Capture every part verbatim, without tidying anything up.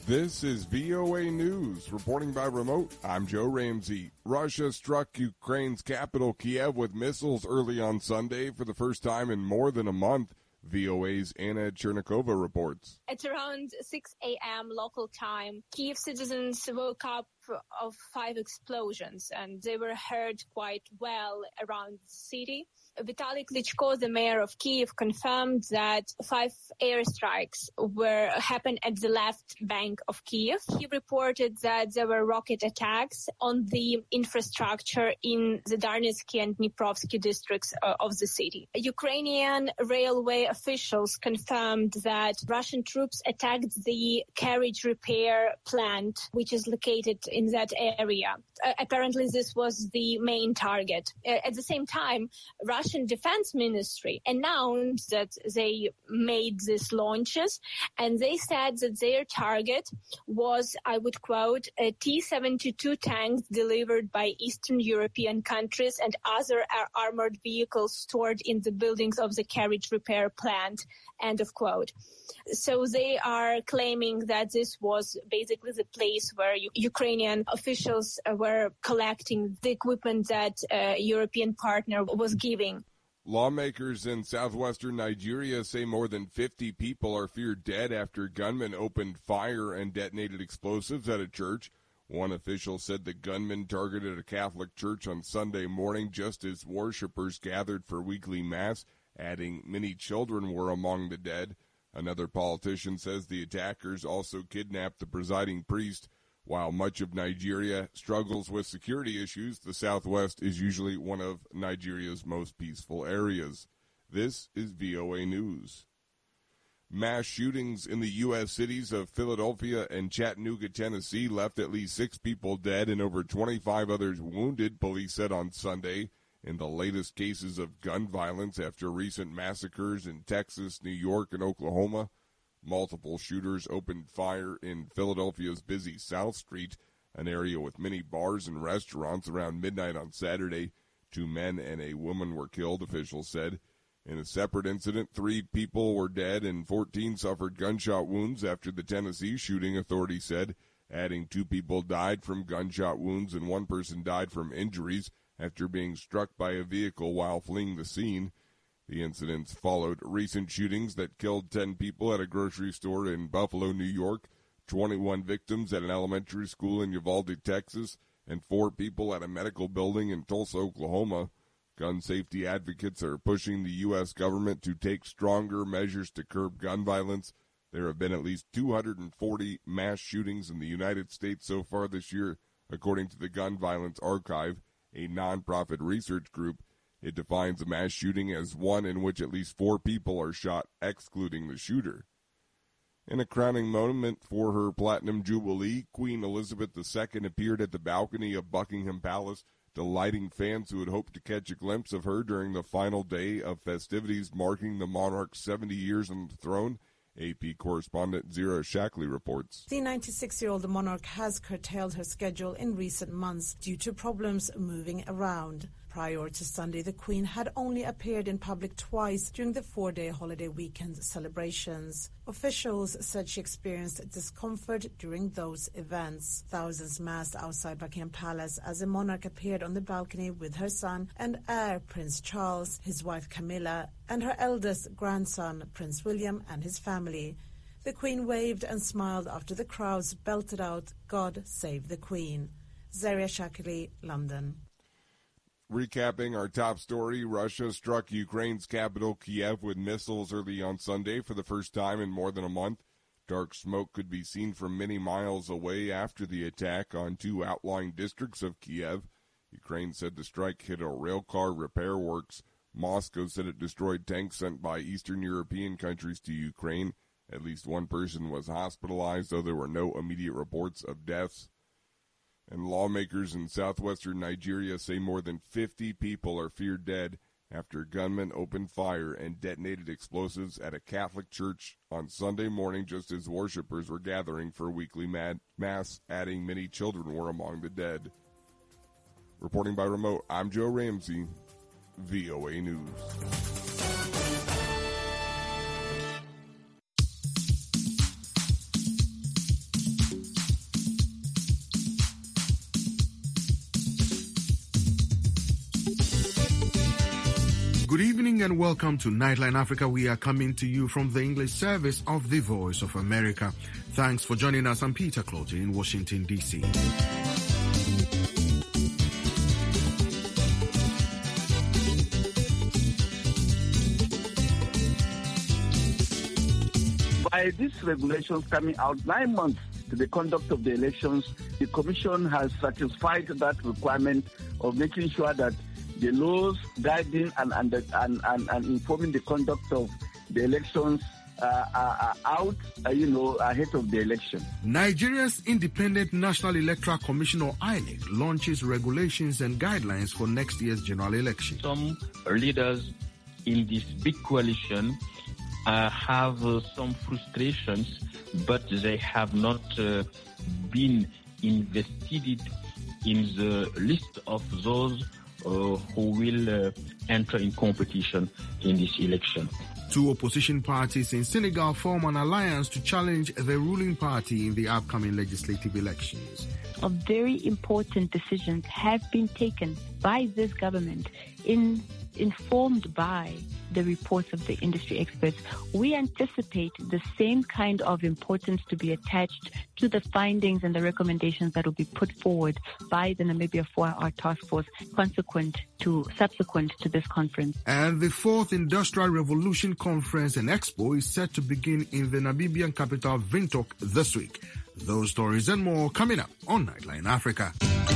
This is V O A News. Reporting by remote, I'm Joe Ramsey. Russia struck Ukraine's capital, Kiev, with missiles early on Sunday for the first time in more than a month. V O A's Anna Chernikova reports. At around six a.m. local time, Kiev citizens woke up of five explosions, and they were heard quite well around the city. Vitaly Klitschko, the mayor of Kiev, confirmed that five airstrikes were happened at the left bank of Kiev. He reported that there were rocket attacks on the infrastructure in the Darnitsky and Dniprovsky districts uh, of the city. Ukrainian railway officials confirmed that Russian troops attacked the carriage repair plant, which is located in that area. Uh, apparently, this was the main target. Uh, at the same time, Russian Defense Ministry announced that they made these launches, and they said that their target was, I would quote, a T seventy-two tanks delivered by Eastern European countries and other ar- armored vehicles stored in the buildings of the carriage repair plant, end of quote. So they are claiming that this was basically the place where U- Ukrainian officials uh, were collecting the equipment that a European partner was giving. Lawmakers in southwestern Nigeria say more than fifty people are feared dead after gunmen opened fire and detonated explosives at a church. One official said the gunmen targeted a Catholic church on Sunday morning just as worshipers gathered for weekly mass, adding many children were among the dead. Another politician says the attackers also kidnapped the presiding priest. While much of Nigeria struggles with security issues, the southwest is usually one of Nigeria's most peaceful areas. This is V O A News. Mass shootings in the U S cities of Philadelphia and Chattanooga, Tennessee, left at least six people dead and over twenty-five others wounded, police said on Sunday, in the latest cases of gun violence after recent massacres in Texas, New York, and Oklahoma. Multiple shooters opened fire in Philadelphia's busy South Street, an area with many bars and restaurants, around midnight on Saturday. Two men and a woman were killed, officials said. In a separate incident, three people were dead and fourteen suffered gunshot wounds after the Tennessee shooting, authorities said, adding two people died from gunshot wounds and one person died from injuries after being struck by a vehicle while fleeing the scene. The incidents followed recent shootings that killed ten people at a grocery store in Buffalo, New York, twenty-one victims at an elementary school in Uvalde, Texas, and four people at a medical building in Tulsa, Oklahoma. Gun safety advocates are pushing the U S government to take stronger measures to curb gun violence. There have been at least two hundred forty mass shootings in the United States so far this year, according to the Gun Violence Archive, a nonprofit research group. It defines a mass shooting as one in which at least four people are shot, excluding the shooter. In a crowning moment for her Platinum Jubilee, Queen Elizabeth the Second appeared at the balcony of Buckingham Palace, delighting fans who had hoped to catch a glimpse of her during the final day of festivities marking the monarch's seventy years on the throne. A P correspondent Zira Shackley reports. The ninety-six-year-old monarch has curtailed her schedule in recent months due to problems moving around. Prior to Sunday, the Queen had only appeared in public twice during the four-day holiday weekend celebrations. Officials said she experienced discomfort during those events. Thousands massed outside Buckingham Palace as the monarch appeared on the balcony with her son and heir Prince Charles, his wife Camilla, and her eldest grandson Prince William and his family. The Queen waved and smiled after the crowds belted out, "God Save the Queen." Zaria Shakili, London. Recapping our top story, Russia struck Ukraine's capital, Kiev, with missiles early on Sunday for the first time in more than a month. Dark smoke could be seen from many miles away after the attack on two outlying districts of Kiev. Ukraine said the strike hit a railcar repair works. Moscow said it destroyed tanks sent by Eastern European countries to Ukraine. At least one person was hospitalized, though there were no immediate reports of deaths. And lawmakers in southwestern Nigeria say more than fifty people are feared dead after gunmen opened fire and detonated explosives at a Catholic church on Sunday morning just as worshipers were gathering for a weekly mad mass, adding many children were among the dead. Reporting by remote, I'm Joe Ramsey, V O A News. Good evening and welcome to Nightline Africa. We are coming to you from the English service of the Voice of America. Thanks for joining us. I'm Peter Clotty in Washington, D C. By these regulations coming out nine months to the conduct of the elections, the Commission has satisfied that requirement of making sure that the laws guiding and, and, and, and, and informing the conduct of the elections uh, are, are out, uh, you know, ahead of the election. Nigeria's Independent National Electoral Commission, or I N E C, launches regulations and guidelines for next year's general election. Some leaders in this big coalition uh, have uh, some frustrations, but they have not uh, been invested in the list of those Uh, who will uh, enter in competition in this election. Two opposition parties in Senegal form an alliance to challenge the ruling party in the upcoming legislative elections. A very important decisions have been taken by this government, in, informed by the reports of the industry experts. We anticipate the same kind of importance to be attached to the findings and the recommendations that will be put forward by the Namibia four hour Task Force consequent to, subsequent to this conference. And the fourth Industrial Revolution Conference and Expo is set to begin in the Namibian capital Windhoek this week. Those stories and more coming up on Nightline Africa.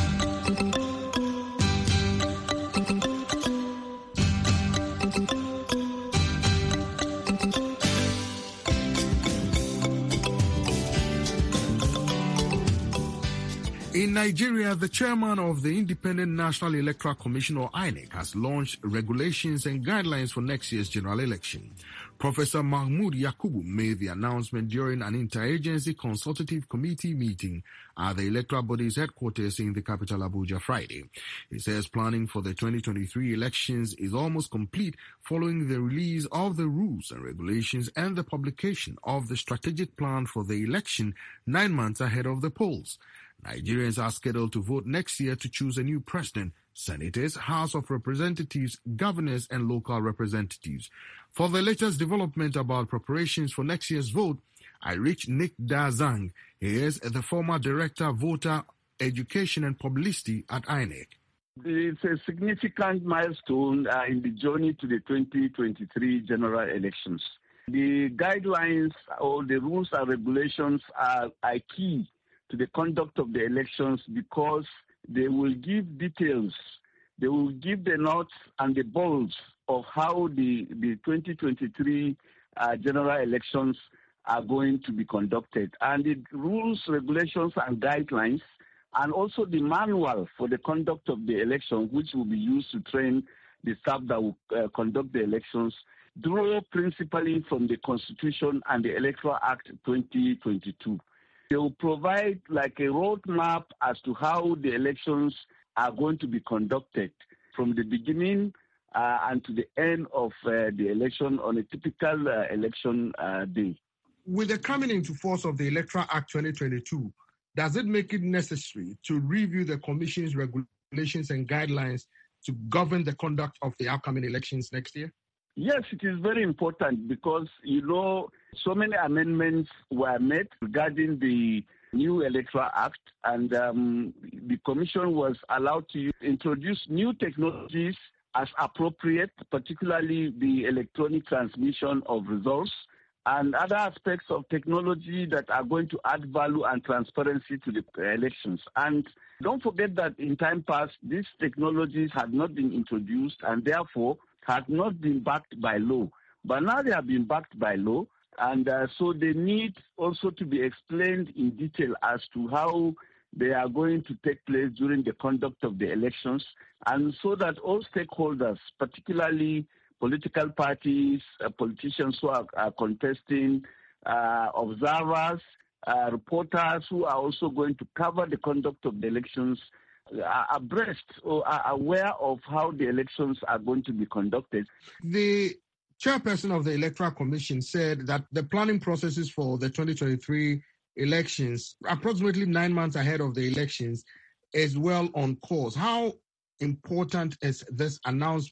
In Nigeria, the chairman of the Independent National Electoral Commission, or I N E C, has launched regulations and guidelines for next year's general election. Professor Mahmoud Yakubu made the announcement during an interagency consultative committee meeting at the electoral body's headquarters in the capital Abuja Friday. He says planning for the twenty twenty-three elections is almost complete following the release of the rules and regulations and the publication of the strategic plan for the election nine months ahead of the polls. Nigerians are scheduled to vote next year to choose a new president, senators, House of Representatives, governors, and local representatives. For the latest development about preparations for next year's vote, I reached Nick Dazang. He is the former Director, Voter Education and Publicity at I N E C. It's a significant milestone uh, in the journey to the twenty twenty-three general elections. The guidelines or the rules and regulations are, are key to the conduct of the elections because they will give details, they will give the nuts and the bolts of how the, the twenty twenty-three uh, general elections are going to be conducted. And the rules, regulations, and guidelines, and also the manual for the conduct of the election, which will be used to train the staff that will uh, conduct the elections, draw principally from the Constitution and the Electoral Act twenty twenty-two. They will provide like a roadmap as to how the elections are going to be conducted from the beginning uh, and to the end of uh, the election on a typical uh, election uh, day. With the coming into force of the Electoral Act twenty twenty-two, does it make it necessary to review the Commission's regulations and guidelines to govern the conduct of the upcoming elections next year? Yes, it is very important because, you know, so many amendments were made regarding the new Electoral Act, and um, the Commission was allowed to introduce new technologies as appropriate, particularly the electronic transmission of results and other aspects of technology that are going to add value and transparency to the elections. And don't forget that in time past, these technologies had not been introduced and therefore had not been backed by law. But now they have been backed by law, and uh, so they need also to be explained in detail as to how they are going to take place during the conduct of the elections, and so that all stakeholders, particularly political parties, uh, politicians who are, are contesting, uh, observers, uh, reporters who are also going to cover the conduct of the elections, are abreast or are aware of how the elections are going to be conducted. The chairperson of the Electoral Commission said that the planning processes for the twenty twenty-three elections, approximately nine months ahead of the elections, is well on course. How important is this announcement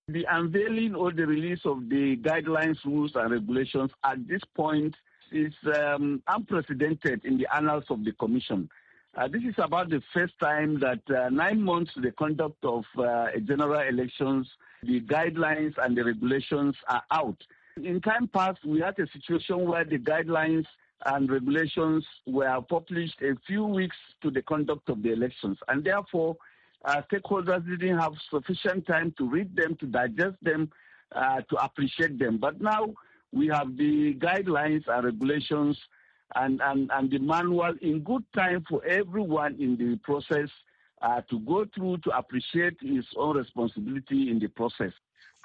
The unveiling or the release of the guidelines, rules, and regulations at this point is um, unprecedented in the annals of the Commission. Uh, this is about the first time that uh, nine months to the conduct of uh, general elections, the guidelines and the regulations are out. In time past, we had a situation where the guidelines and regulations were published a few weeks to the conduct of the elections, and therefore uh, stakeholders didn't have sufficient time to read them, to digest them, uh, to appreciate them. But now we have the guidelines and regulations and, and, and the manual in good time for everyone in the process uh, to go through to appreciate his own responsibility in the process.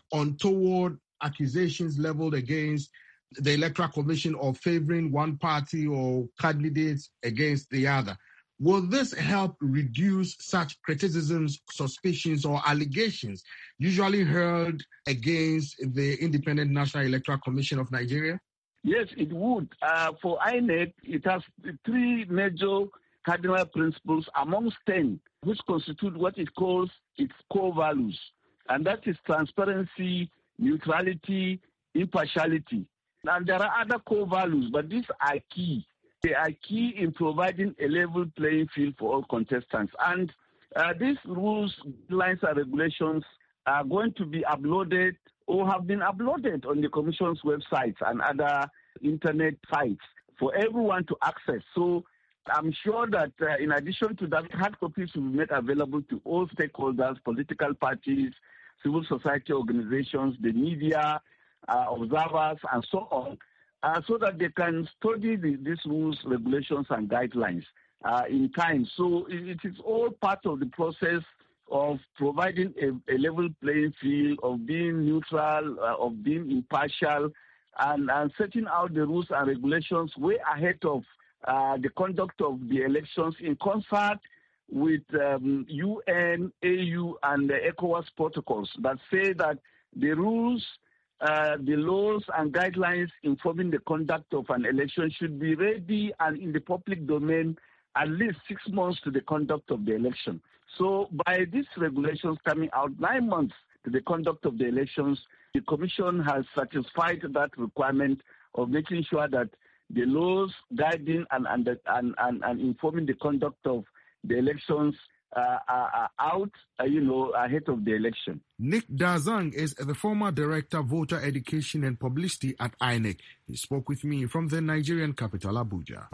Untoward accusations leveled against the Electoral Commission of favoring one party or candidates against the other. Will this help reduce such criticisms, suspicions, or allegations usually hurled against the Independent National Electoral Commission of Nigeria? Yes, it would. Uh, for I N E C, it has three major cardinal principles amongst ten, which constitute what it calls its core values. And that is transparency, neutrality, impartiality. And there are other core values, but these are key. They are key in providing a level playing field for all contestants. And uh, these rules, guidelines, and regulations are going to be uploaded or have been uploaded on the Commission's websites and other internet sites for everyone to access. So I'm sure that uh, in addition to that, hard copies will be made available to all stakeholders, political parties, civil society organizations, the media, uh, observers, and so on, uh, so that they can study the, these rules, regulations, and guidelines uh, in time. So it, it is all part of the process of providing a, a level playing field, of being neutral, uh, of being impartial, and, and setting out the rules and regulations way ahead of uh, the conduct of the elections in concert with um, U N, A U, and the ECOWAS protocols that say that the rules, uh, the laws, and guidelines informing the conduct of an election should be ready and in the public domain at least six months to the conduct of the election. So by these regulations coming out nine months to the conduct of the elections, the Commission has satisfied that requirement of making sure that the laws guiding and, and, and, and, and informing the conduct of the elections uh, are, are out, uh, you know, ahead of the election. Nick Dazang is the former Director, Voter Education and Publicity at I N E C. He spoke with me from the Nigerian capital, Abuja.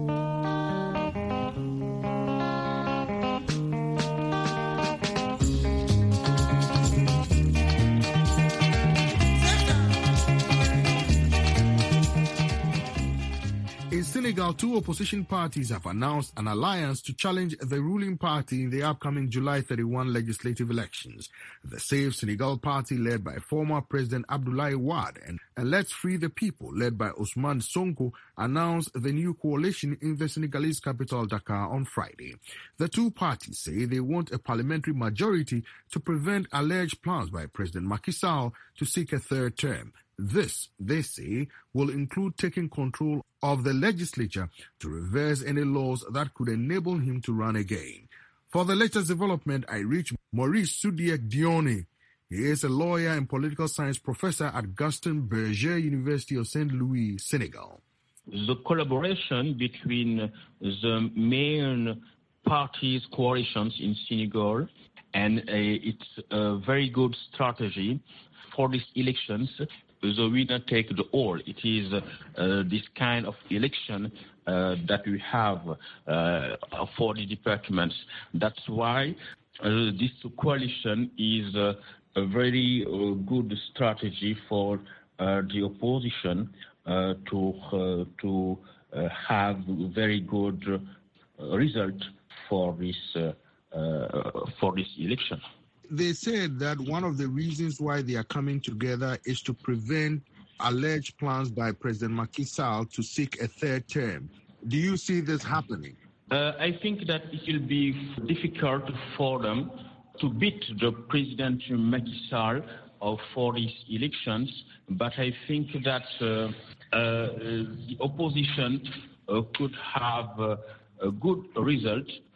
In Senegal, two opposition parties have announced an alliance to challenge the ruling party in the upcoming July thirty-first legislative elections. The Save Senegal party, led by former President Abdoulaye Wade, and, and Let's Free the People, led by Ousmane Sonko, announced the new coalition in the Senegalese capital, Dakar, on Friday. The two parties say they want a parliamentary majority to prevent alleged plans by President Macky Sall to seek a third term. This, they say, will include taking control of the legislature to reverse any laws that could enable him to run again. For the latest development, I reached Maurice Soudiek Dione. He is a lawyer and political science professor at Gaston Berger University of Saint Louis, Senegal. The collaboration between the main parties' coalitions in Senegal, and uh, it's a very good strategy for these elections. The winner take the all. It is uh, this kind of election uh, that we have uh, for the departments. That's why uh, this coalition is uh, a very uh, good strategy for uh, the opposition uh, to uh, to uh, have very good uh, result for this uh, uh, for this election. They said that one of the reasons why they are coming together is to prevent alleged plans by President Macky Sall to seek a third term. Do you see this happening? Uh, I think that it will be difficult for them to beat the President Macky Sall uh, for these elections, but I think that uh, uh, the opposition uh, could have uh, a good result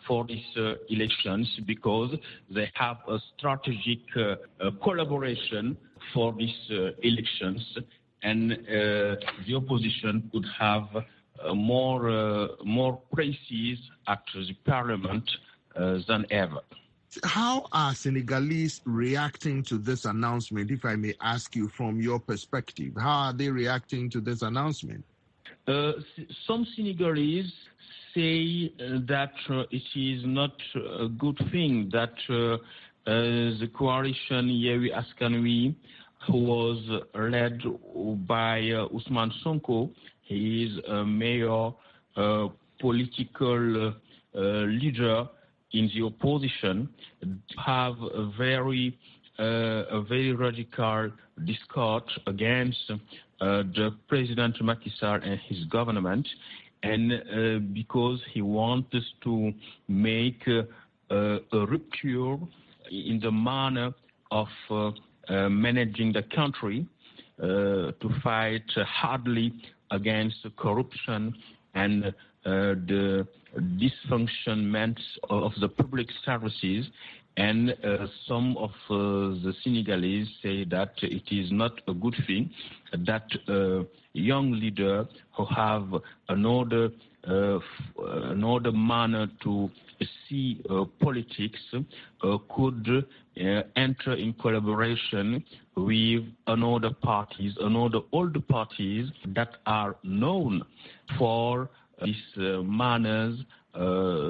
for these uh, elections because they have a strategic uh, uh, collaboration for these uh, elections, and uh, the opposition could have uh, more uh, more places at the parliament uh, than ever. How are Senegalese reacting to this announcement, if I may ask you from your perspective? How are they reacting to this announcement? Uh, some Senegalese say uh, that uh, it is not a good thing that uh, uh, the coalition Yewwi Askan Wi, who was led by uh, Ousmane Sonko, he is a major uh, political uh, leader in the opposition, have a very uh, a very radical discourse against uh, the President Macky Sall and his government, and uh, because he wants to make uh, uh, a rupture in the manner of uh, uh, managing the country, uh, to fight hardly against corruption and uh, the dysfunctionment of the public services. And uh, some of uh, the Senegalese say that it is not a good thing that a young leader who have another uh, another manner to see uh, politics uh, could uh, enter in collaboration with another parties, another older parties that are known for these uh, manners uh,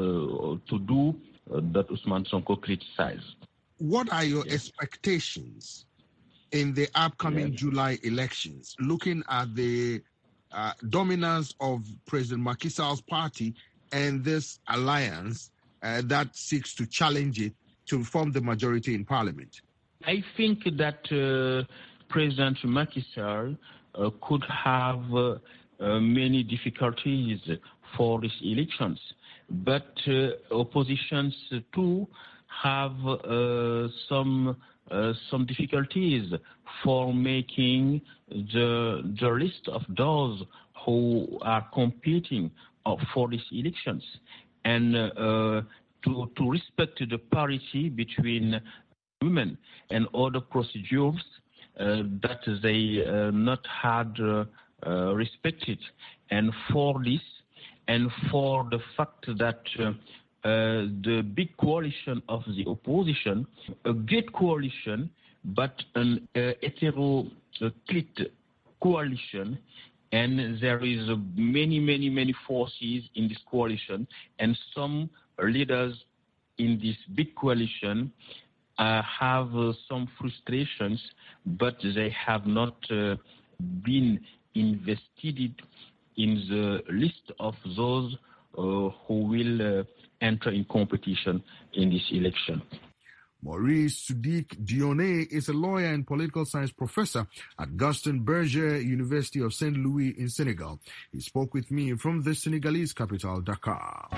to do uh, that Ousmane Sonko criticized. What are your yes. expectations in the upcoming yes. July elections, looking at the uh, dominance of President Macky Sall's party and this alliance uh, that seeks to challenge it to form the majority in parliament? I think that uh, President Macky Sall uh, could have uh, uh, many difficulties for these elections, but uh, oppositions too have uh, some uh, some difficulties for making the the list of those who are competing uh, for these elections, and uh, to to respect the parity between women and other procedures uh, that they uh, not had uh, uh, respected. And for this, and for the fact that uh, uh, the big coalition of the opposition, a great coalition, but an uh, heteroclite coalition, and there is uh, many, many, many forces in this coalition, and some leaders in this big coalition Uh, have uh, some frustrations, but they have not uh, been invested in the list of those uh, who will uh, enter in competition in this election. Maurice Sudik Dionne is a lawyer and political science professor at Gaston Berger University of Saint Louis in Senegal. He spoke with me from the Senegalese capital, Dakar.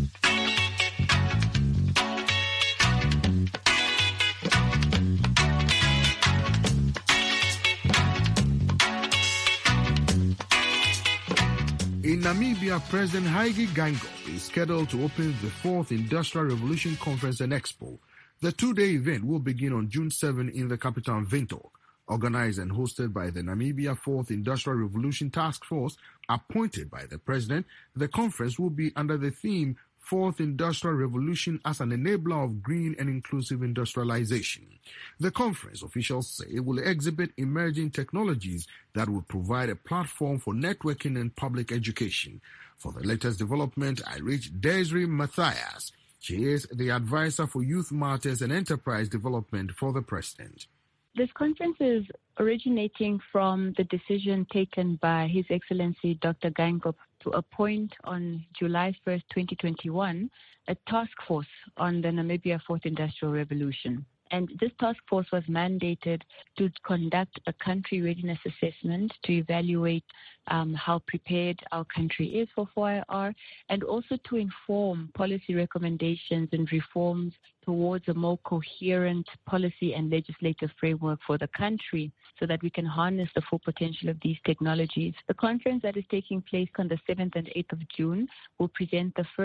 In Namibia, President Hage Geingob is scheduled to open the fourth Industrial Revolution Conference and Expo. The two-day event will begin on June seventh in the capital Windhoek. Organized and hosted by the Namibia fourth Industrial Revolution Task Force, appointed by the president, the conference will be under the theme Fourth Industrial Revolution as an enabler of green and inclusive industrialization. The conference, officials say, will exhibit emerging technologies that will provide a platform for networking and public education. For the latest development, I reached Desiree Matthias. She is the advisor for Youth Matters and Enterprise Development for the president. This conference is originating from the decision taken by His Excellency Doctor Geingob to appoint on July first, twenty twenty-one, a task force on the Namibia Fourth Industrial Revolution. And this task force was mandated to conduct a country readiness assessment to evaluate um, how prepared our country is for four I R, and also to inform policy recommendations and reforms towards a more coherent policy and legislative framework for the country so that we can harness the full potential of these technologies. The conference that is taking place on the seventh and eighth of June will present the first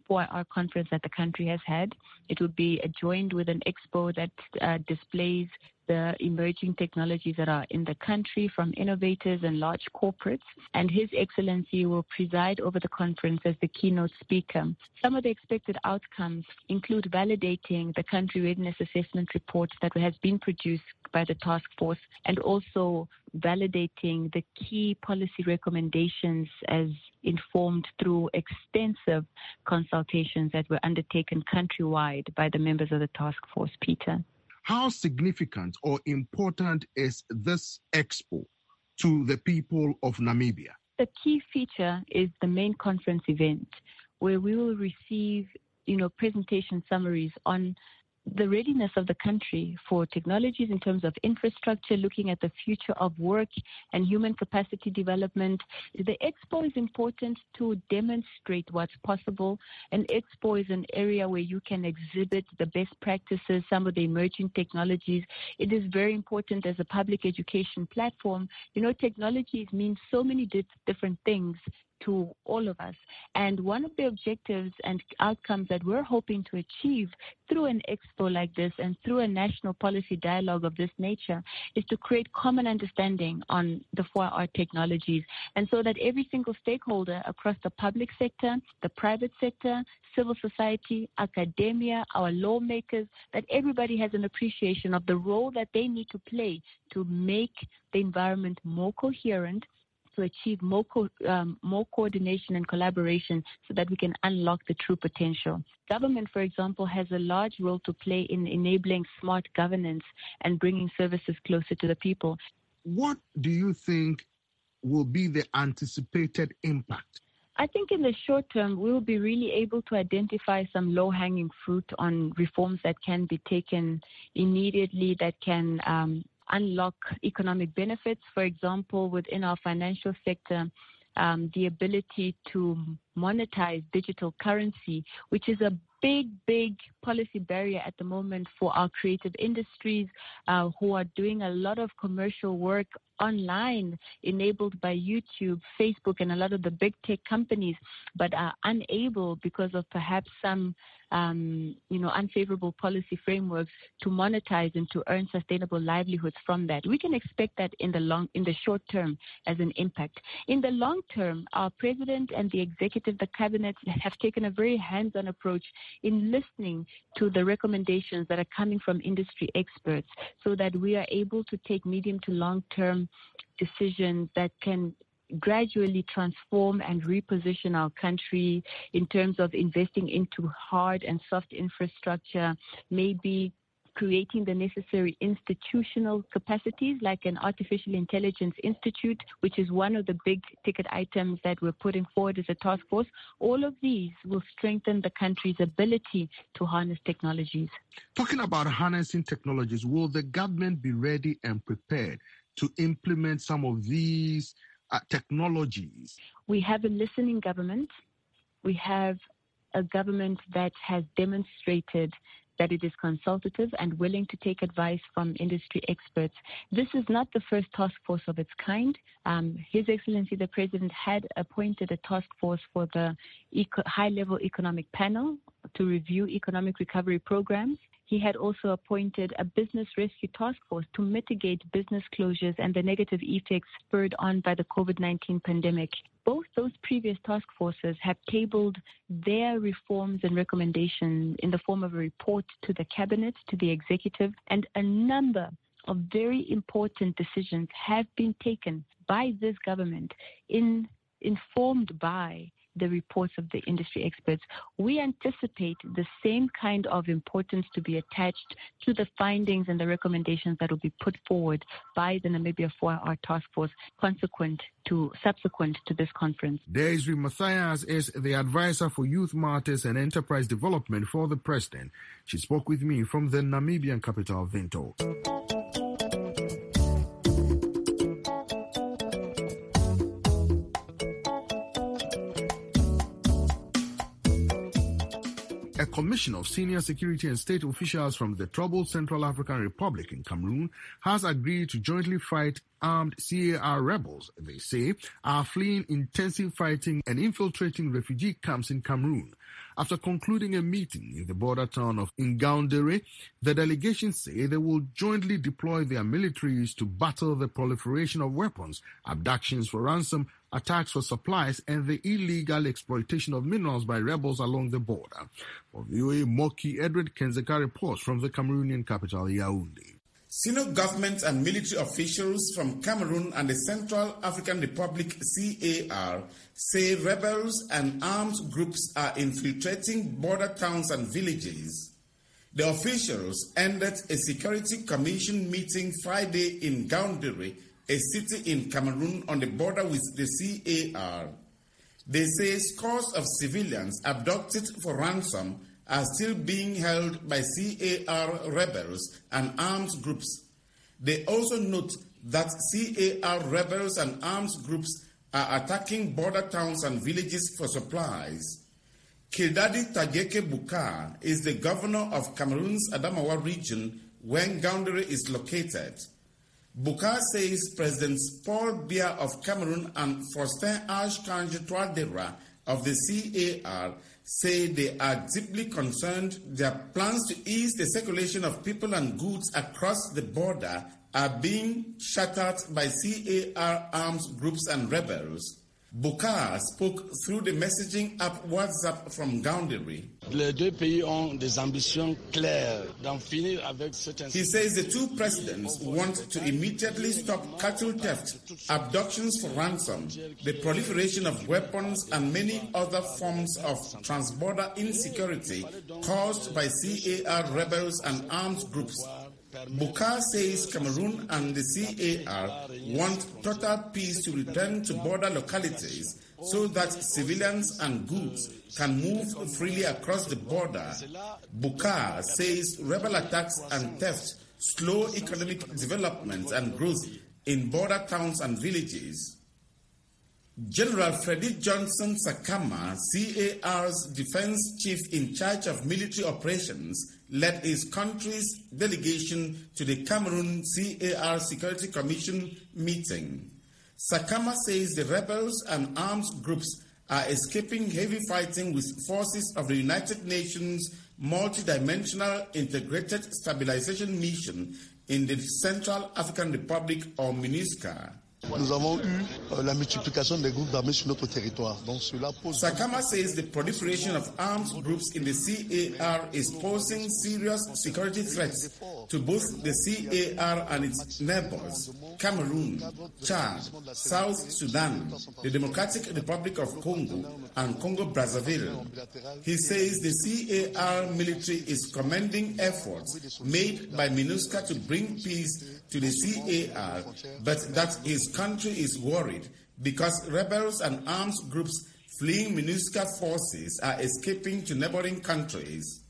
four I R conference that the country has had. It will be adjoined with an expo that uh, displays the emerging technologies that are in the country from innovators and large corporates. And His Excellency will preside over the conference as the keynote speaker. Some of the expected outcomes include validating the country readiness assessment report that has been produced by the task force, and also validating the key policy recommendations as informed through extensive consultations that were undertaken countrywide by the members of the task force, Peter. How significant or important is this expo to the people of Namibia? The key feature is the main conference event, where we will receive, you know, presentation summaries on the readiness of the country for technologies in terms of infrastructure, looking at the future of work and human capacity development. The expo is important to demonstrate what's possible. An expo is an area where you can exhibit the best practices, some of the emerging technologies. It is very important as a public education platform. You know, technologies mean so many di- different things to all of us. And one of the objectives and outcomes that we're hoping to achieve through an expo like this and through a national policy dialogue of this nature is to create common understanding on the four I R technologies, and so that every single stakeholder across the public sector, the private sector, civil society, academia, our lawmakers, that everybody has an appreciation of the role that they need to play to make the environment more coherent, to achieve more, co- um, more coordination and collaboration so that we can unlock the true potential. Government, for example, has a large role to play in enabling smart governance and bringing services closer to the people. What do you think will be the anticipated impact? I think in the short term, we will be really able to identify some low-hanging fruit on reforms that can be taken immediately, that can um, unlock economic benefits. For example, within our financial sector, um, the ability to monetize digital currency, which is a big, big policy barrier at the moment for our creative industries uh, who are doing a lot of commercial work online, enabled by YouTube, Facebook, and a lot of the big tech companies, but are unable because of perhaps some um, you know, unfavorable policy frameworks to monetize and to earn sustainable livelihoods from that. We can expect that in the long, in the short term as an impact. In the long term, our president and the executive, the cabinet, have taken a very hands-on approach in listening to the recommendations that are coming from industry experts, so that we are able to take medium to long-term decisions that can gradually transform and reposition our country in terms of investing into hard and soft infrastructure, maybe creating the necessary institutional capacities like an artificial intelligence institute, which is one of the big ticket items that we're putting forward as a task force. All of these will strengthen the country's ability to harness technologies. Talking about harnessing technologies, will the government be ready and prepared to implement some of these uh, technologies? We have a listening government. We have a government that has demonstrated that it is consultative and willing to take advice from industry experts. This is not the first task force of its kind. Um, His Excellency the President had appointed a task force for the eco- high-level economic panel to review economic recovery programs. He had also appointed a business rescue task force to mitigate business closures and the negative effects spurred on by the COVID nineteen pandemic. Both those previous task forces have tabled their reforms and recommendations in the form of a report to the cabinet, to the executive, and a number of very important decisions have been taken by this government, in, informed by the reports of the industry experts. We anticipate the same kind of importance to be attached to the findings and the recommendations that will be put forward by the Namibia four I R Task Force consequent to, subsequent to this conference. Desiree Matthias is the advisor for Youth Martyrs and Enterprise Development for the President. She spoke with me from the Namibian capital, Windhoek. A commission of senior security and state officials from the troubled Central African Republic in Cameroon has agreed to jointly fight armed C A R rebels, they say, are fleeing intensive fighting and infiltrating refugee camps in Cameroon. After concluding a meeting in the border town of Ngaoundéré, the delegation say they will jointly deploy their militaries to battle the proliferation of weapons, abductions for ransom, attacks for supplies, and the illegal exploitation of minerals by rebels along the border. For V O A Moki, Edward Kenzeka reports from the Cameroonian capital, Yaoundé. Senior government and military officials from Cameroon and the Central African Republic C A R say rebels and armed groups are infiltrating border towns and villages. The officials ended a Security Commission meeting Friday in Ngaoundéré, a city in Cameroon on the border with the C A R. They say scores of civilians abducted for ransom are still being held by C A R rebels and armed groups. They also note that C A R rebels and armed groups are attacking border towns and villages for supplies. Kildadi Tageke Bukar is the governor of Cameroon's Adamawa region where Ngaoundéré is located. Bukar says Presidents Paul Biya of Cameroon and Faustin Archange Touadéra of the C A R say they are deeply concerned their plans to ease the circulation of people and goods across the border are being shattered by C A R armed groups and rebels. Bukar spoke through the messaging app WhatsApp from Ngaoundéré. He says the two presidents want to immediately stop cattle theft, abductions for ransom, the proliferation of weapons, and many other forms of transborder insecurity caused by C A R rebels and armed groups. Bukar says Cameroon and the C A R want total peace to return to border localities so that civilians and goods can move freely across the border. Bukar says rebel attacks and theft slow economic development and growth in border towns and villages. General Freddie Johnson Sakama, C A R's defense chief in charge of military operations, led his country's delegation to the Cameroon C A R Security Commission meeting. Sakama says the rebels and armed groups are escaping heavy fighting with forces of the United Nations Multidimensional Integrated Stabilization Mission in the Central African Republic, or MINUSCA. Nous avons eu euh, la multiplication des groupes d'armées sur notre territoire. Donc cela pose... Sakama says the proliferation of armed groups in the C A R is posing serious security threats to both the C A R and its neighbors, Cameroon, Chad, South Sudan, the Democratic Republic of Congo, and Congo-Brazzaville. He says the C A R military is commending efforts made by MINUSCA to bring peace to the C A R, but that his country is worried because rebels and armed groups fleeing MINUSCA forces are escaping to neighboring countries.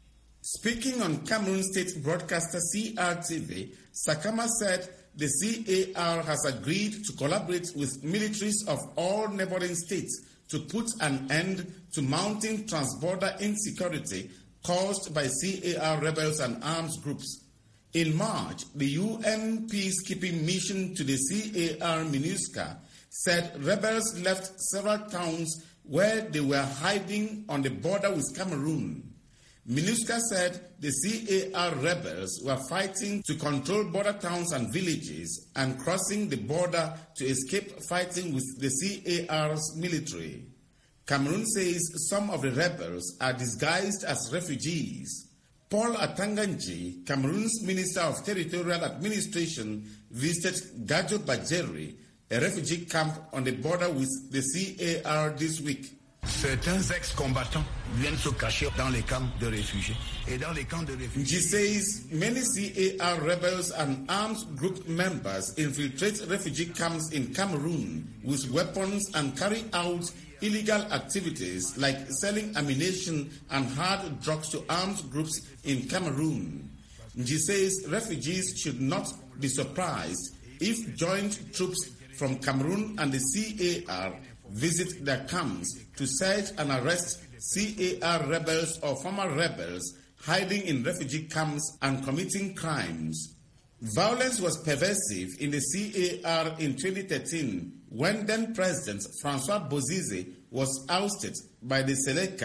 Speaking on Cameroon state broadcaster C R T V, Sakama said the C A R has agreed to collaborate with militaries of all neighboring states to put an end to mounting transborder insecurity caused by C A R rebels and armed groups. In March, the U N peacekeeping mission to the C A R MINUSCA said rebels left several towns where they were hiding on the border with Cameroon. MINUSCA said the C A R rebels were fighting to control border towns and villages and crossing the border to escape fighting with the C A R's military. Cameroon says some of the rebels are disguised as refugees. Paul Atanganji, Cameroon's Minister of Territorial Administration, visited Gajo Bajeri, a refugee camp on the border with the C A R this week. Certains ex-combattants viennent se cacher dans les camps de réfugiés. Et dans les camps de réfugiés. He says many C A R rebels and armed group members infiltrate refugee camps in Cameroon with weapons and carry out illegal activities like selling ammunition and hard drugs to armed groups in Cameroon. He says refugees should not be surprised if joint troops from Cameroon and the C A R visit their camps to search and arrest C A R rebels or former rebels hiding in refugee camps and committing crimes. Violence was pervasive in the C A R in twenty thirteen when then President Francois Bozize was ousted by the Seleka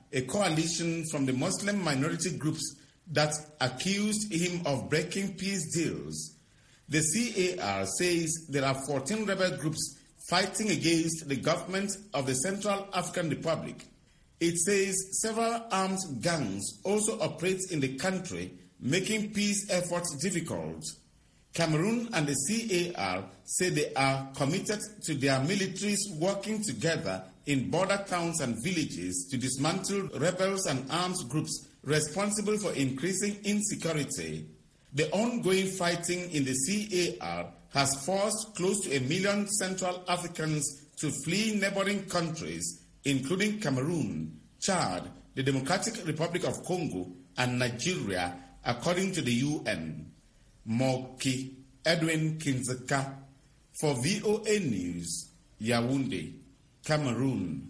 a coalition from the Muslim minority groups that accused him of breaking peace deals. The C A R says there are fourteen rebel groups fighting against the government of the Central African Republic. It says several armed gangs also operate in the country, making peace efforts difficult. Cameroon and the C A R say they are committed to their militaries working together in border towns and villages to dismantle rebels and armed groups responsible for increasing insecurity. The ongoing fighting in the C A R has forced close to a million Central Africans to flee neighboring countries, including Cameroon, Chad, the Democratic Republic of Congo, and Nigeria, according to the U N. Moki Edwin Kinzeka for V O A News, Yaoundé, Cameroon.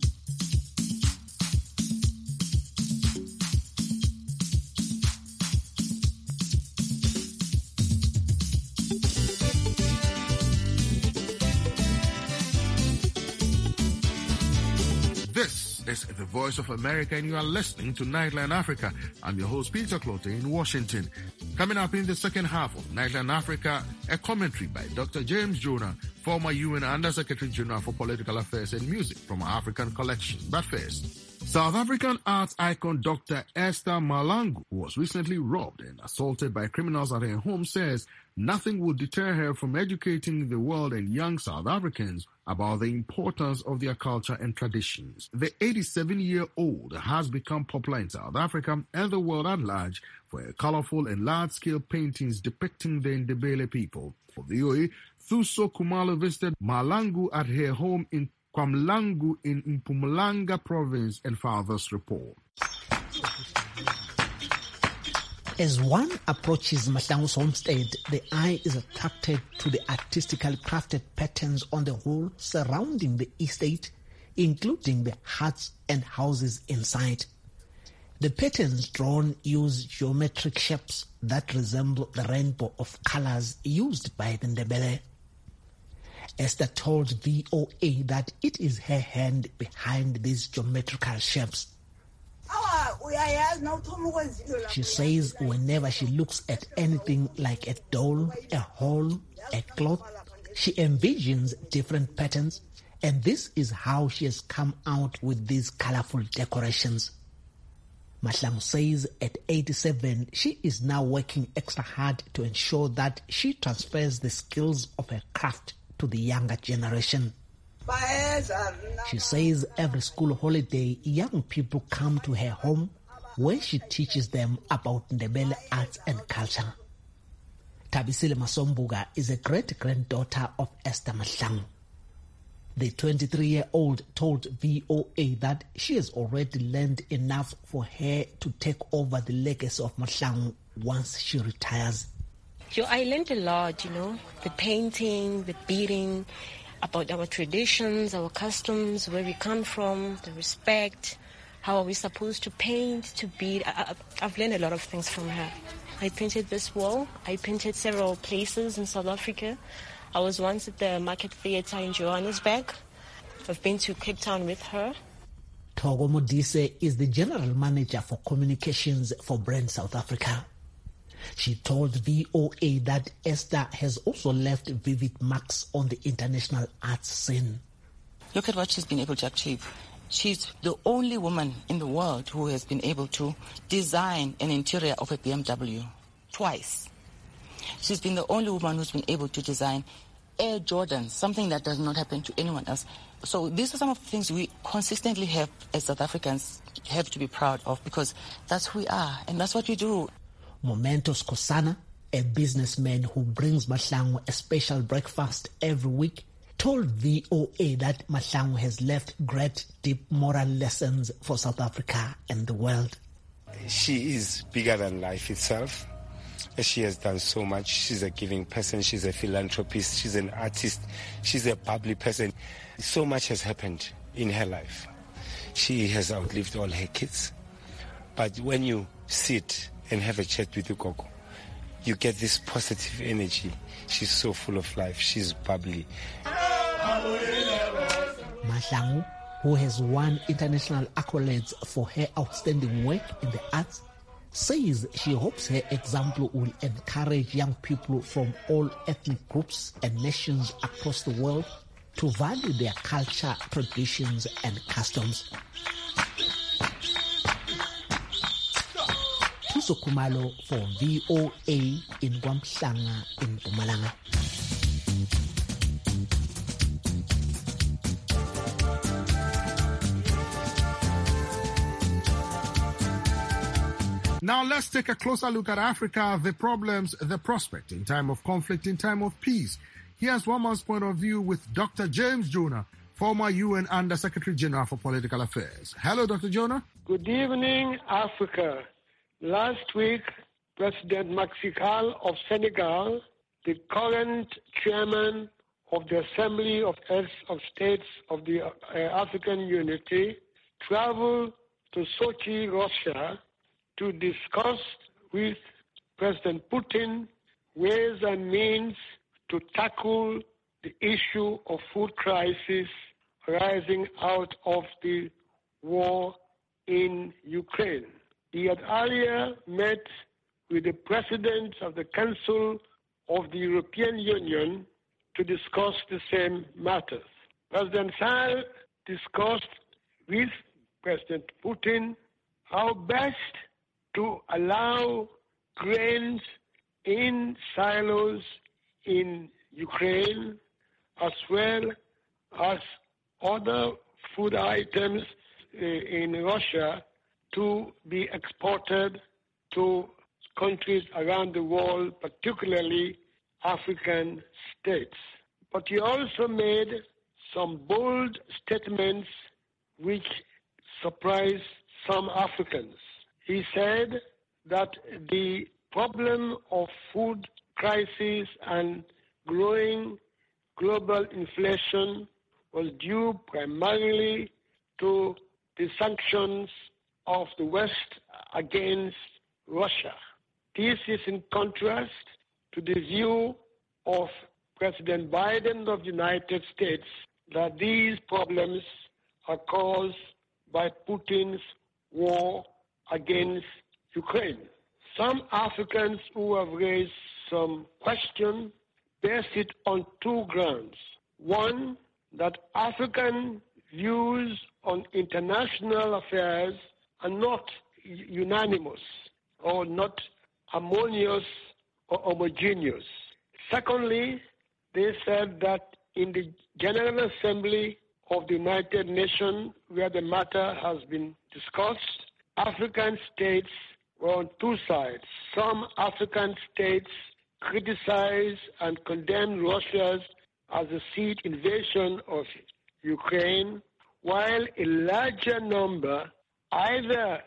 This is the Voice of America, and you are listening to Nightline Africa. I'm your host, Peter Clote, in Washington. Coming up in the second half of Nightline Africa, a commentary by Doctor James Jonah, former U N Undersecretary General for Political Affairs and Music from our African collection. But first, South African arts icon Doctor Esther Mahlangu, who was recently robbed and assaulted by criminals at her home, says nothing will deter her from educating the world and young South Africans about the importance of their culture and traditions. The eighty-seven-year-old has become popular in South Africa and the world at large for her colorful and large-scale paintings depicting the Ndebele people. For V O A, Thuso Khumalo visited Mahlangu at her home in Kwamlangu in Mpumalanga province and father's report. As one approaches Mahlangu's homestead, the eye is attracted to the artistically crafted patterns on the wall surrounding the estate, including the huts and houses inside. The patterns drawn use geometric shapes that resemble the rainbow of colors used by the Ndebele. Esther told V O A that it is her hand behind these geometrical shapes. She says whenever she looks at anything like a doll, a hole, a cloth, she envisions different patterns, and this is how she has come out with these colorful decorations. Mahlangu says at eighty-seven, she is now working extra hard to ensure that she transfers the skills of her craft to the younger generation. She says every school holiday, young people come to her home where she teaches them about Ndebele arts and culture. Tabisile Masombuga is a great-granddaughter of Esther Mahlangu. The twenty-three-year-old told V O A that she has already learned enough for her to take over the legacy of Mahlangu once she retires. So I learned a lot, you know, the painting, the beading, about our traditions, our customs, where we come from, the respect, how are we supposed to paint, to bead. I, I've learned a lot of things from her. I painted this wall. I painted several places in South Africa. I was once at the Market Theatre in Johannesburg. I've been to Cape Town with her. Togo Modise is the general manager for communications for Brand South Africa. She told V O A that Esther has also left vivid marks on the international arts scene. Look at what she's been able to achieve. She's the only woman in the world who has been able to design an interior of a B M W twice. She's been the only woman who's been able to design Air Jordans, something that does not happen to anyone else. So these are some of the things we consistently have as South Africans have to be proud of, because that's who we are and that's what we do. Momentos Kosana, a businessman who brings Mahlangu a special breakfast every week, told V O A that Mahlangu has left great deep moral lessons for South Africa and the world. She is bigger than life itself. She has done so much. She's a giving person. She's a philanthropist. She's an artist. She's a bubbly person. So much has happened in her life. She has outlived all her kids. But when you sit and have a chat with Ukoko, you get this positive energy. She's so full of life. She's bubbly. Mahlangu, who has won international accolades for her outstanding work in the arts, says she hopes her example will encourage young people from all ethnic groups and nations across the world to value their culture, traditions, and customs. Tuso Kumalo for V O A in KwaMhlanga in Mpumalanga. Now let's take a closer look at Africa, the problems, the prospect in time of conflict, in time of peace. Here's one man's point of view with Doctor James Jonah, former U N Under-Secretary General for Political Affairs. Hello, Doctor Jonah. Good evening, Africa. Last week, President Macky Sall of Senegal, the current chairman of the Assembly of Heads of States of the uh, African Unity, traveled to Sochi, Russia, to discuss with President Putin ways and means to tackle the issue of food crisis arising out of the war in Ukraine. He had earlier met with the President of the Council of the European Union to discuss the same matters. President Sall discussed with President Putin how best to allow grains in silos in Ukraine as well as other food items uh, in Russia to be exported to countries around the world, particularly African states. But he also made some bold statements which surprised some Africans. He said that the problem of food crisis and growing global inflation was due primarily to the sanctions of the West against Russia. This is in contrast to the view of President Biden of the United States that these problems are caused by Putin's war against Ukraine. Some Africans who have raised some question base it on two grounds. One, that African views on international affairs are not unanimous or not harmonious or homogeneous. Secondly, they said that in the General Assembly of the United Nations, where the matter has been discussed, African states were on two sides. Some African states criticized and condemned Russia's as a seed invasion of Ukraine, while a larger number either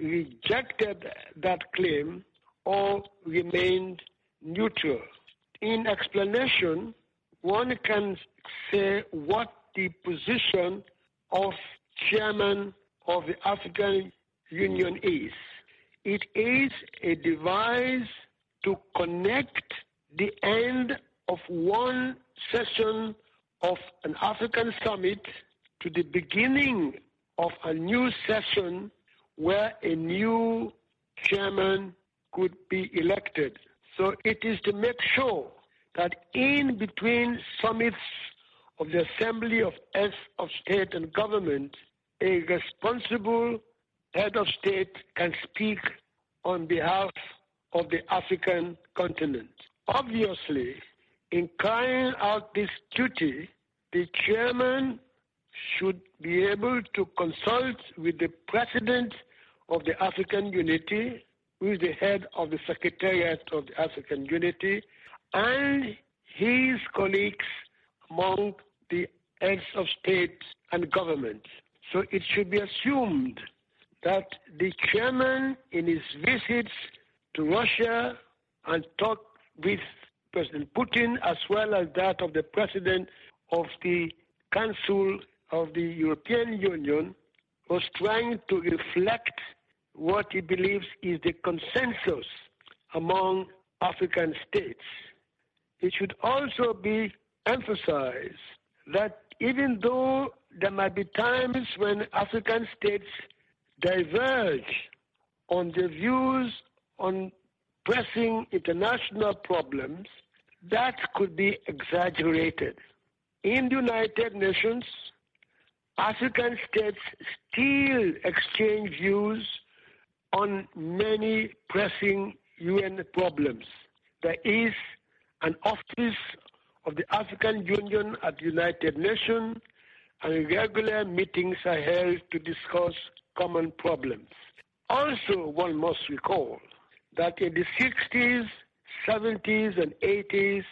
rejected that claim or remained neutral. In explanation, one can say what the position of chairman of the African Union is. It is a device to connect the end of one session of an African summit to the beginning of a new session where a new chairman could be elected. So it is to make sure that in between summits of the Assembly of Heads of State and Government, a responsible head of state can speak on behalf of the African continent. Obviously, in carrying out this duty, the chairman should be able to consult with the president of the African Unity, who is the head of the Secretariat of the African Unity, and his colleagues among the heads of state and government. So it should be assumed that the chairman, in his visits to Russia and talk with President Putin, as well as that of the president of the Council of the European Union, was trying to reflect what he believes is the consensus among African states. It should also be emphasized that even though there might be times when African states diverge on their views on pressing international problems, that could be exaggerated. In the United Nations, African states still exchange views on many pressing U N problems. There is an office of the African Union at the United Nations, and regular meetings are held to discuss common problems. Also, one must recall that in the sixties, seventies, and eighties,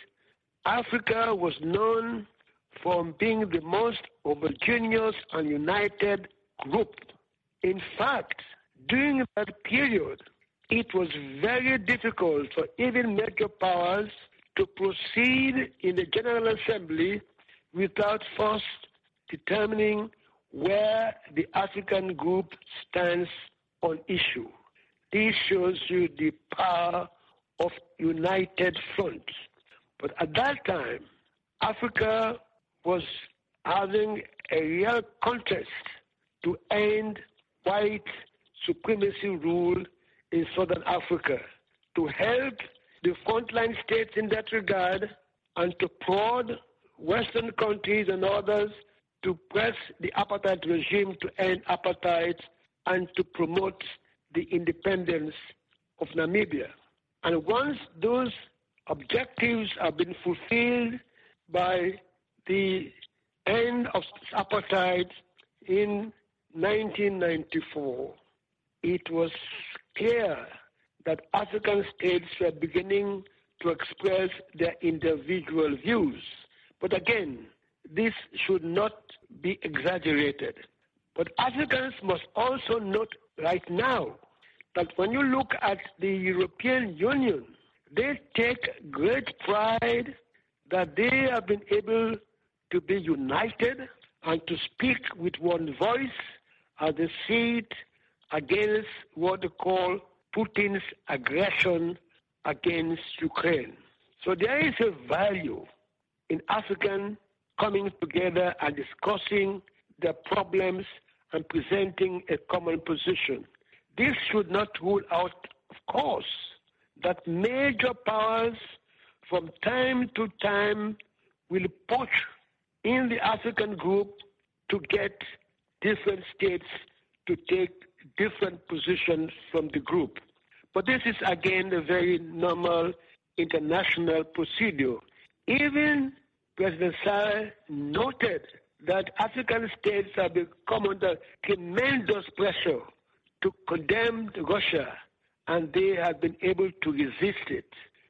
Africa was known for being the most homogeneous and united group. In fact, during that period, it was very difficult for even major powers to proceed in the General Assembly without first determining where the African group stands on issue. This shows you the power of united front. But at that time, Africa was having a real contest to end white supremacy rule in Southern Africa, to help the frontline states in that regard, and to prod Western countries and others to press the apartheid regime to end apartheid and to promote the independence of Namibia. And once those objectives have been fulfilled by the end of apartheid in nineteen ninety-four, it was clear that African states were beginning to express their individual views. But again, this should not be exaggerated. But Africans must also note right now that when you look at the European Union, they take great pride that they have been able to be united and to speak with one voice as they see it against what they call Putin's aggression against Ukraine. So there is a value in African coming together and discussing their problems and presenting a common position. This should not rule out, of course, that major powers from time to time will push in the African group to get different states to take different positions from the group. But this is, again, a very normal international procedure. Even President Sall noted that African states have become under tremendous pressure to condemn Russia, and they have been able to resist it.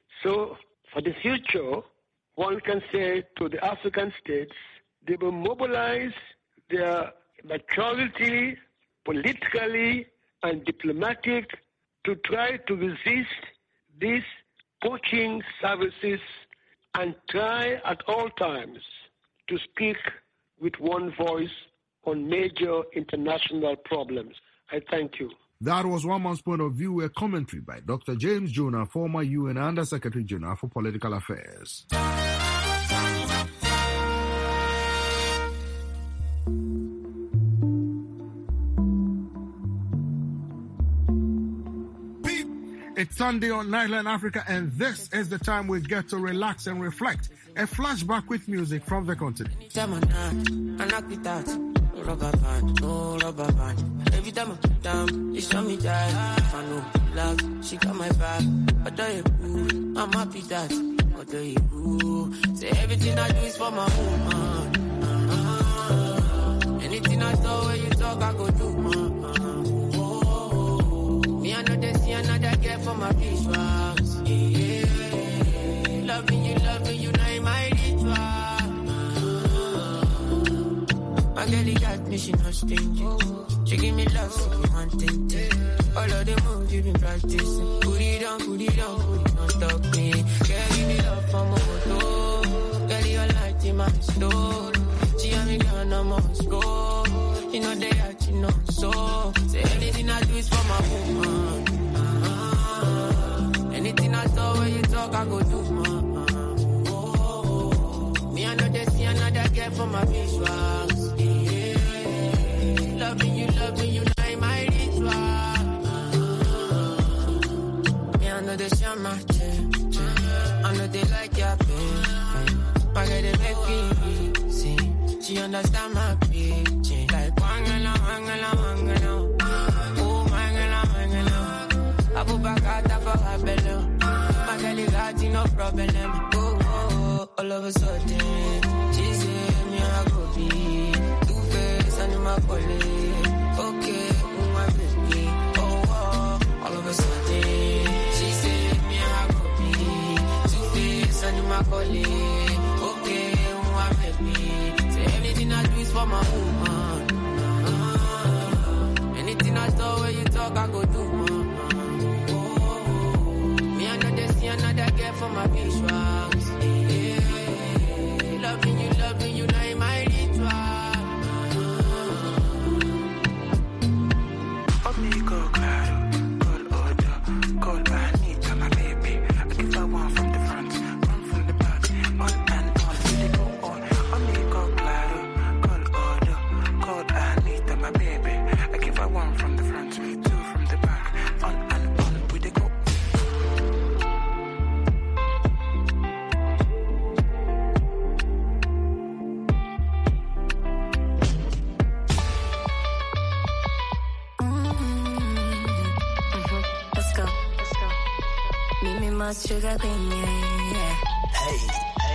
So for the future, one can say to the African states, they will mobilize their maturity politically and diplomatic to try to resist these poaching services and try at all times to speak with one voice on major international problems. I thank you. That was one man's point of view, a commentary by Doctor James Jonah, former U N Under-Secretary General for Political Affairs. It's Sunday on Nightline Africa, and this is the time we get to relax and reflect. A flashback with music from the continent. Rubber band, no rubber band. Every time I put down, you show me that. If I know love, she got my back. But do you ooh, I'm happy that. But do you ooh, say everything I do is for my woman. Uh-huh. Anything I saw when you talk, I go do. Uh-huh. Oh, me I know they see another girl for my visuals. Yeah, loving you, loving you, now in my ritual. My girl got me, she not stingy. She give me love, so you want it. All of the moves you been practicing. Put it on, put it on, put it on, stop me. Girl, give me love from a photo. Girl, your light in my store. She and me gone, I must go. You know they got you know so. Say anything I do is for my woman. Uh-huh. Anything I saw when you talk, I go do, man. Uh-huh. Me I know they see another girl get for my visuals. Yeah. Loving you, loving you, now my ritual. Me, I know they share my change. I know they like your pain. But I they make me see. She understand my pitching. Like, wangala, wangala, wangala. Oh, wangala, wangala. I put back out for her belly. My girl got no problem. Oh, oh, all of a sudden, she said me I go be two face and my colleague. Okay, my baby. Oh, oh, all of a sudden, she said me I go be two face and my colleague. Okay, my baby. Say anything I do is for my woman. Uh, anything I talk when you talk, I go do, man. Another girl for my visuals. Yeah. Loving you, loving you, now my ritual. Amigo, claro, call order, call Anita, my baby. I give her one from the front, one from the back, on and on, really go on. Amigo, claro, call order, call Anita, my baby. I give her one from the front, two from the back, on and on, we go. Sugar queen, yeah, yeah. Hey, hey.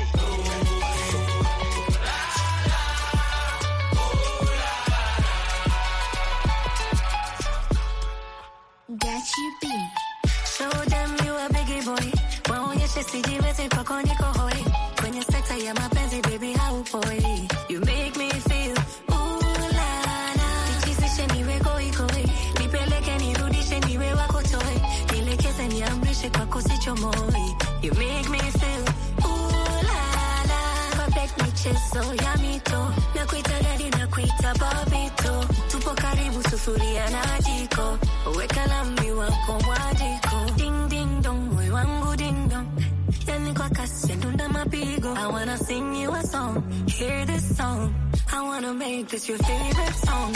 Got you beat. Show them you a biggie boy. Waonyeshe sijiwezi kwako niko hoi. Kwenye sekta ya mapenzi baby haupoi. You make me feel ooh la la. Nichizishe niwe koi koi. Nipeleke nirudishe niwe wako toy. Nilekeze niamrishe kwako sichomoi. You make me feel ooh la la. Perfect michezo ya mito. Nakuita daddy nakuita babito. Tupo karibu sufuria na jiko. Weka lami wako mwajiko. Ding ding dong, moyo wangu ding dong. Yani kwa kasi ndunda mapigo. I wanna sing you a song, hear this song. I wanna make this your favorite song.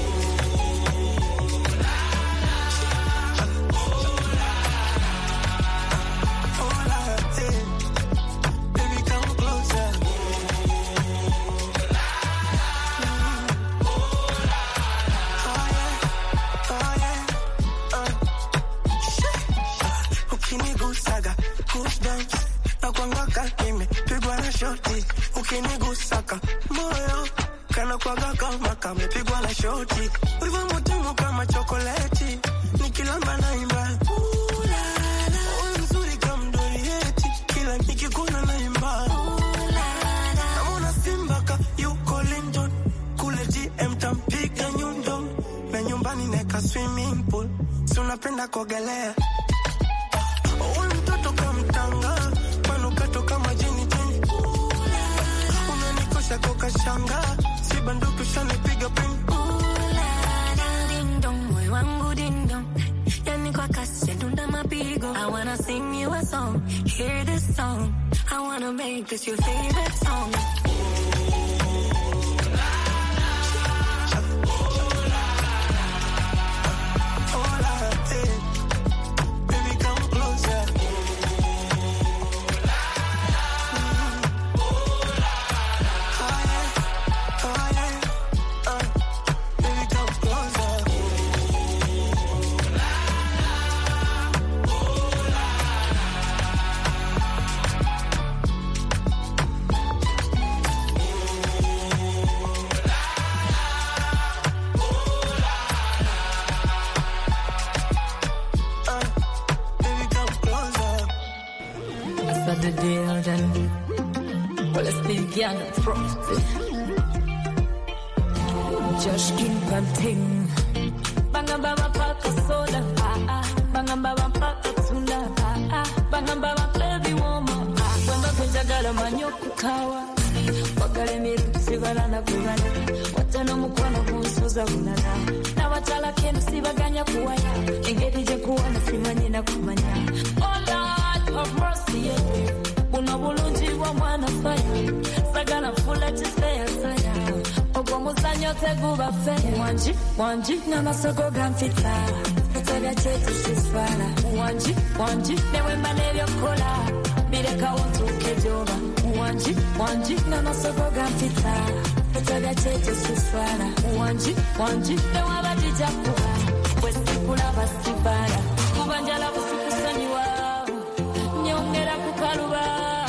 Ukinigusaka moyo kana kwaga kama kamepigwa na shoti. Ulivyo mtamu kama chokoleti. Nikilamba naimba ooh la la. Wewe mzuri kama Dorieti. Kila nikikuona naimba ooh la la. Naona Simbaka yuko London. Kule G M tampiga nyundo. Na nyumbani neka swimming pool. Si unapenda kuogelea. Wewe mtoto kama Tanga. Manukato kama jini jini. Koka shanga, si banduku shani piga pin. Ooh la la, ding dong, moyo wangu ding dong. Yani kwa kasi ndunda mapigo. I wanna sing you a song, hear this song. I wanna make this your favorite song. Josh King Panting Bangamba Paka Soda ah ah Bangamba Paka Tunda ah ah Bangamba Baby Woman ah Bamba Kunjagala Manyoku Kawa Wakale Miru Sibala na Burana Watano Mukwano Kunsuza Unana Na Watala Kenu Sibaganya Kuwaya Engedi Jekuwa na Simanyi na Kumanya Oh Lord of mercy yeah. Una Bulunji wa Mwana Fire Sagana Fula Tisaya Omuzanyo teguba fe. Wanji, wanji, n'amasogo gamfita. Kutebya chetu siswala. Wanji, wanji, newemba nebyokola. Bireka wontuke joba. Wanji, wanji, n'amasogo gamfita. Kutebya chetu siswala. Wanji, wanji, newaba jijakuba. Bwesikula basibala. Kubanjala busukusanyiwa. Nyongera kukaluba.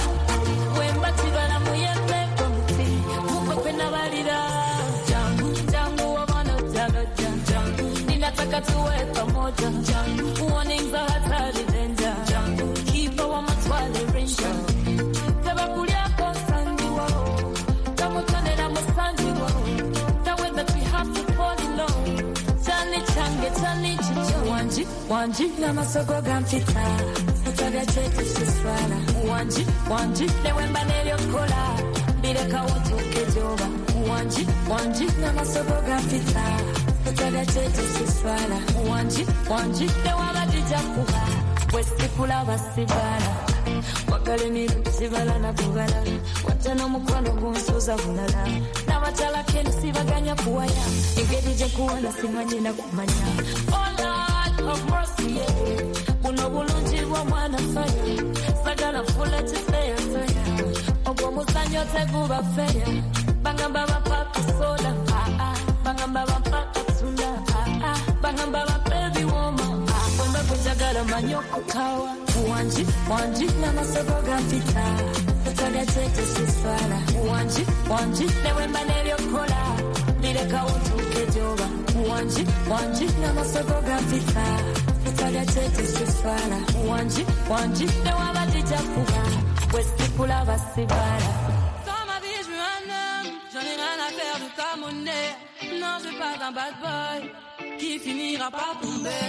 Wemba tibala muyembe komuti. Muko kwena balira. Jangu, jangu wabana jaloja. Jangu, ninataka tuwe pamoja. Jangu, warnings za hatari danger. Jangu, kipa wa matwale ranger. Tabakulia konsangi wao. Tamutanera musangi wao. That way that we have to fall in love. Chani change, chani chicho. Wanji, wanji, n'amasogo gamfita. Kutebya chetu siswala. Wanji, wanji, newemba nebyokola. Bireka wontuke joba. Wanji, wanji, n'amasogo gamfita. Kutebya chetu siswala. Wanji, wanji, newaba jijakuba. Bwesikula basibala. Wakale miru sibala na kubala. Watana mukwano gunsuza bulala. N'abakyala kenu sibaganya kuwaya. Engeri gye kuwona simanyi na kumanya. Oh Lord of mercy, yeah. Buno bulungi bw'omwana faya. Sagala fula kifeya feya. Ogwo muzanyo teguba feya. Bangamba bapaka soda. Ah ah. Bangamba bapaka tunda. Ah ah. Bangamba baby woman. Ah. Wemba kujagala manyo kukawa. Wanji, wanji, n'amasogo gamfita. Kutebya chetu siswala. Wanji, wanji, newemba nebyokola. Bireka wontuke joba. Wanji, wanji, n'amasogo gamfita. Kutebya chetu siswala. Wanji, wanji, newaba jijakuba. Bwesikula basibala. Dans ma vie, je veux un homme. J'en ai rien à faire de ta monnaie. Non, je veux pas un bad boy qui finira par tomber.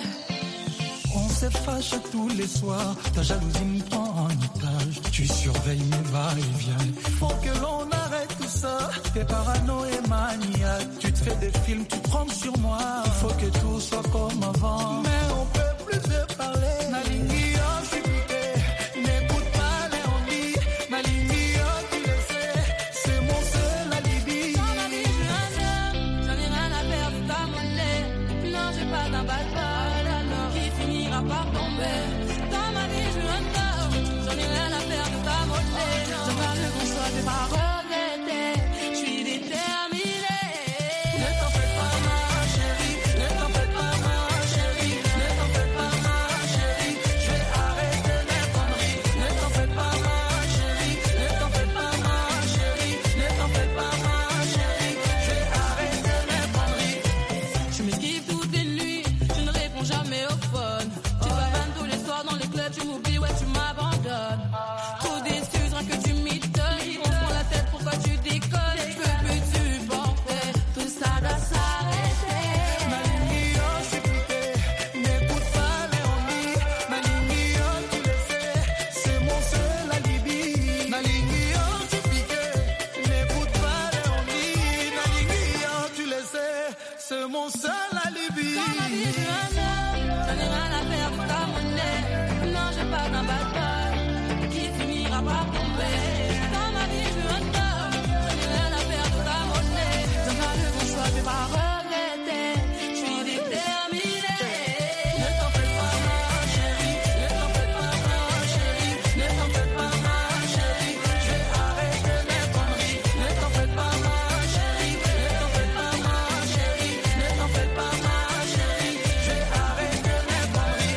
On se fâche tous les soirs, ta jalousie me prend en otage. Tu surveilles mes va-et-vient. Faut que l'on arrête tout ça. T'es parano et maniaque. Tu te fais des films, tu prends sur moi. Faut que tout soit comme avant. Mais on peut plus se parler. Nalingi, oh, je suis piqué. N'écoute pas les on dit. Nalingi, oh, tu le sais. C'est mon seul alibi. Dans ma vie, je veux un homme. J'en ai rien à faire de ta monnaie. Non, j'ai pas d'un bad boy qui finira par tomber. Dans ma vie, je veux un homme. J'en ai rien à faire de ta monnaie. J'en parle le bon choix, j'ai pas regretté. Je suis déterminée. Ne t'en fais pas, ma chérie. Ne t'en fais pas, ma chérie. Ne t'en fais pas, ma chérie. Je vais arrêter mes conneries. Ne t'en fais pas, ma chérie. Ne t'en fais pas, ma chérie. Ne t'en fais pas, ma chérie. Je vais arrêter mes conneries. Je m'esquive toutes les nuits. Je ne réponds jamais au phone. Tu bavannes tous les soirs dans les clubs. Tu m'oublies, ouais, tu m'abandonnes. Trop d'excuses, rien que tu m'étonnes. On se prend la tête, pourquoi tu déconnes? Je peux plus supporter. Tout ça doit s'arrêter. Nalingi, oh, je suis piqué. N'écoute pas les on dit. Nalingi, oh, tu le sais. C'est mon seul alibi. Nalingi, oh, je suis piqué. N'écoute pas les on dit. Nalingi, oh, tu le sais. C'est mon seul alibi. Dans ma vie, je veux un homme. J'en ai rien à faire de ta monnaie. Non, j'ai pas d'un bad boy qui finira par tomber. Dans ma vie, je veux un homme. J'en ai rien à faire de ta monnaie. J'en parle le bon choix, je vais pas regretter. Je suis déterminée. Ne t'en fais pas, ma chérie. Ne t'en fais pas, ma chérie. Ne t'en fais pas, ma chérie. Je vais arrêter mes conneries. Ne t'en fais pas, ma chérie. Ne t'en fais pas, ma chérie. Ne t'en fais pas, ma chérie. Je vais arrêter mes conneries.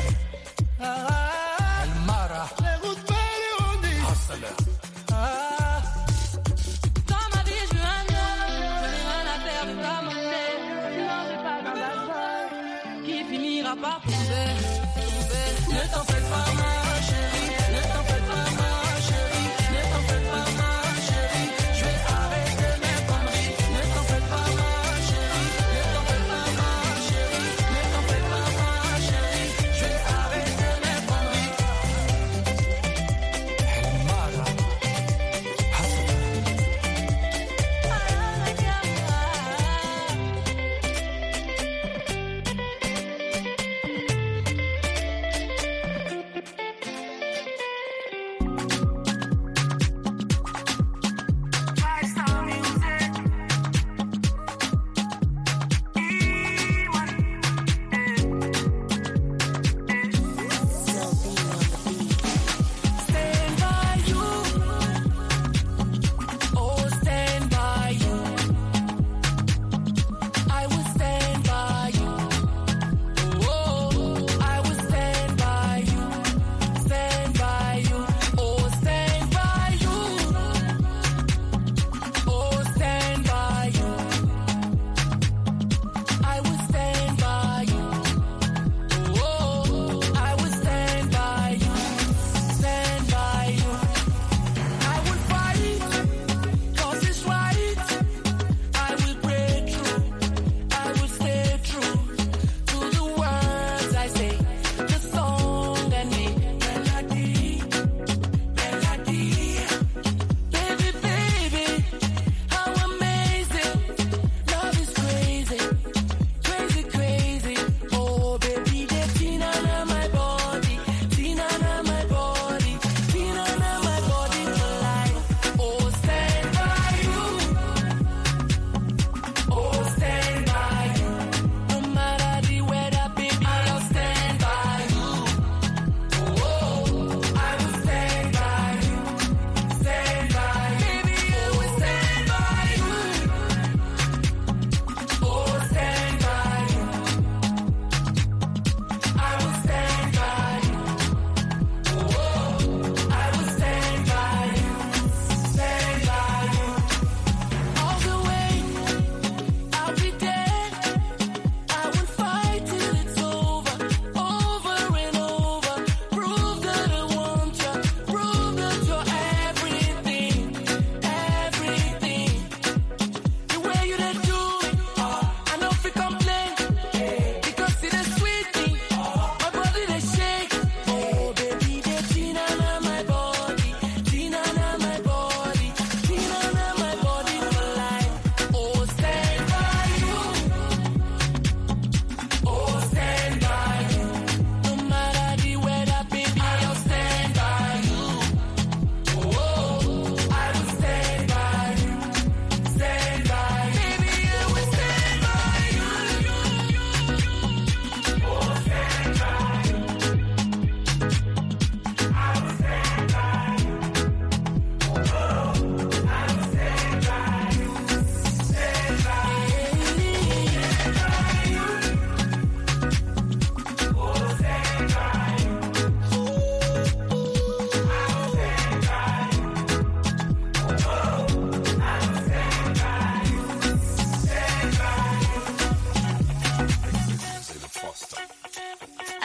Ah, El Mara. N'écoute pas les on dit. Ah. Dans ma vie, je veux un homme. J'en ai rien à faire de ta monnaie. Non, j'ai pas d'un bad boy qui finira par tomber. Ne t'en fais pas, ma chérie. Ne t'en fais pas, ma chérie. Ne t'en fais pas, ma chérie. Je vais arrêter mes conneries. Ne t'en fais pas, ma chérie. Ne t'en fais pas, ma chérie. Ne t'en fais pas, ma chérie. Je vais arrêter mes conneries. El Mara.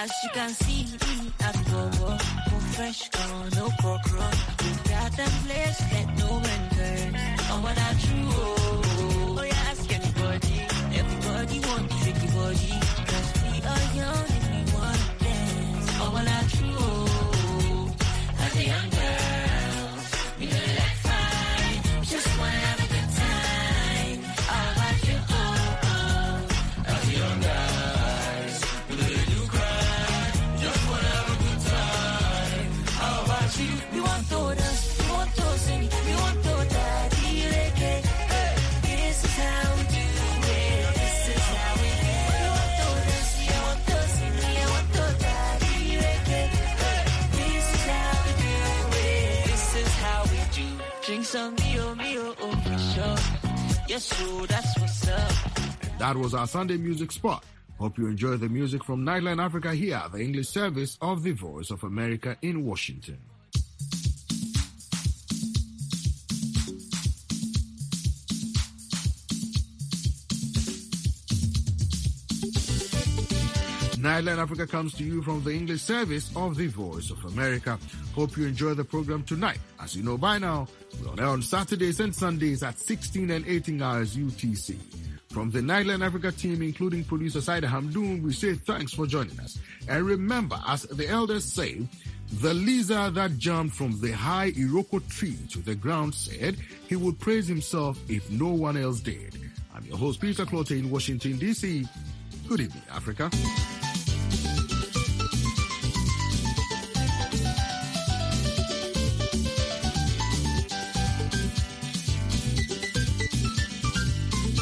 As you can see, I go walk, go fresh, girl, no cockroach. We got them place that no man turn. Oh, what I true, oh, oh, yeah, ask anybody. Everybody want to shake your body. Cause we are young and we want to dance. Oh, what I true, oh, as a young girl, we know that fine. We just want to have a good time. Oh, what you, oh, oh, as a young girl. We want to dance, we want to sing, we want to daddy reggae. Hey, this is how we do it. This is how we do it. We want to dance, we want to sing, we want to daddy reggae. Hey, this is how we do it. This is how we do. Drink some Mio Mio, oh for sure. Yes, so that's what's up. And that was our Sunday music spot. Hope you enjoy the music from Nightline Africa here, the English service of the Voice of America in Washington. Nightline Africa comes to you from the English service of the Voice of America. Hope you enjoy the program tonight. As you know by now, we're on air on Saturdays and Sundays at sixteen and eighteen hours U T C. From the Nightline Africa team, including producer Saida Hamdoun, we say thanks for joining us. And remember, as the elders say, the lizard that jumped from the high Iroko tree to the ground said he would praise himself if no one else did. I'm your host, Peter Clote in Washington, D C. Good evening, Africa.